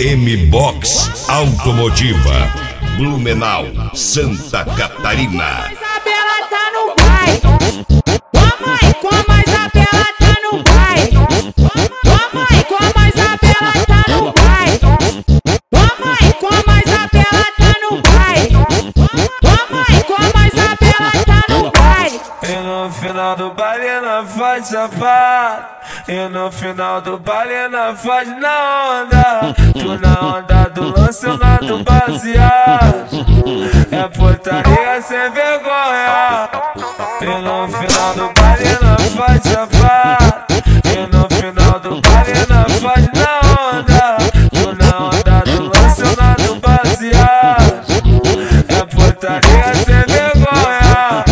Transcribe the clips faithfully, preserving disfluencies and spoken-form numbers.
M-Box Automotiva, Blumenau, Santa Catarina. Isabela tá no pai. Mamãe, como a Isabela tá no pai. Mamãe, como a Isabela tá no pai. Mamãe, como a Isabela tá no pai. Mamãe, como a Isabela tá no pai. E no final do baile na faz safado. E no final do baile na faz na onda. Tu na onda do lançamento baseado. É putaria sem vergonha. E no final do baile na faz safado. E no final do baile na faz na onda. Tu na onda do lançamento baseado. É putaria sem vergonha.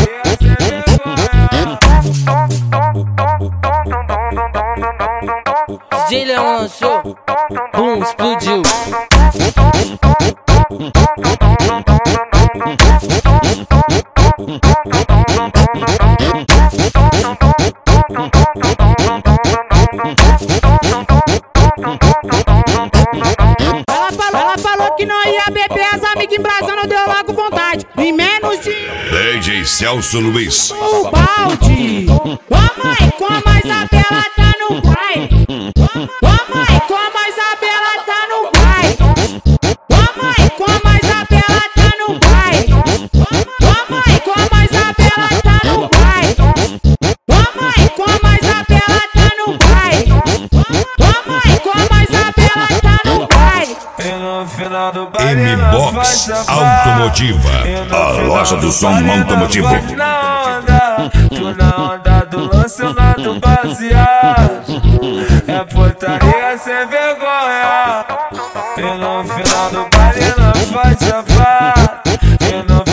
D J Leão lançou, bum, explodiu. Ela falou, ela falou que não ia beber, as amigas embrasando, deu logo vontade. Em menos de D J Celso Luiz. o balde. Mamãe, como a Isabela tá no pai. Mamãe, como a Isabela tá no pai. Mamãe, como a Isabela tá no pai. Mamãe, como a Isabela tá no pai. Mamãe, como a Isabela tá no pai. Mamãe, como a Isabela tá no pai. E no final do baile M-Box Automotiva, a loja do som automotivo. na onda, tu na onda do lançamento baseado. É putaria sem vergonha. E no final do baile na faz safado. E no